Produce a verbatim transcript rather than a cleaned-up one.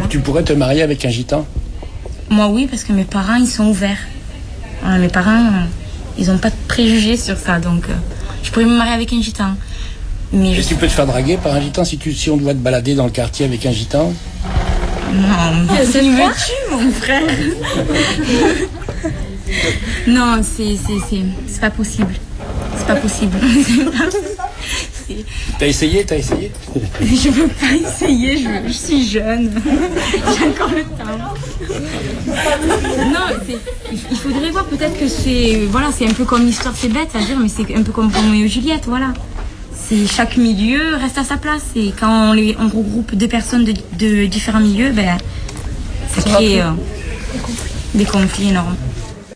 tu pourrais te marier avec un gitan? Moi, oui, parce que mes parents, ils sont ouverts. Voilà, mes parents, euh, ils n'ont pas de préjugés sur ça, donc euh, je pourrais me marier avec un gitan. Mais Est-ce que tu peux te faire draguer par un gitan si, tu, si on doit te balader dans le quartier avec un gitan? Non, personne me tue, mon frère. Non, c'est c'est pas possible. C'est pas possible. T'as essayé, t'as essayé? Je veux pas essayer, je, je suis jeune. J'ai encore le temps. Non, il faudrait voir, peut-être que c'est voilà, c'est un peu comme l'histoire, c'est bête à dire, mais c'est un peu comme Roméo et Juliette, voilà. C'est chaque milieu reste à sa place. Et quand on, les, on regroupe deux personnes de, de différents milieux, ben, ça crée euh, des conflits énormes.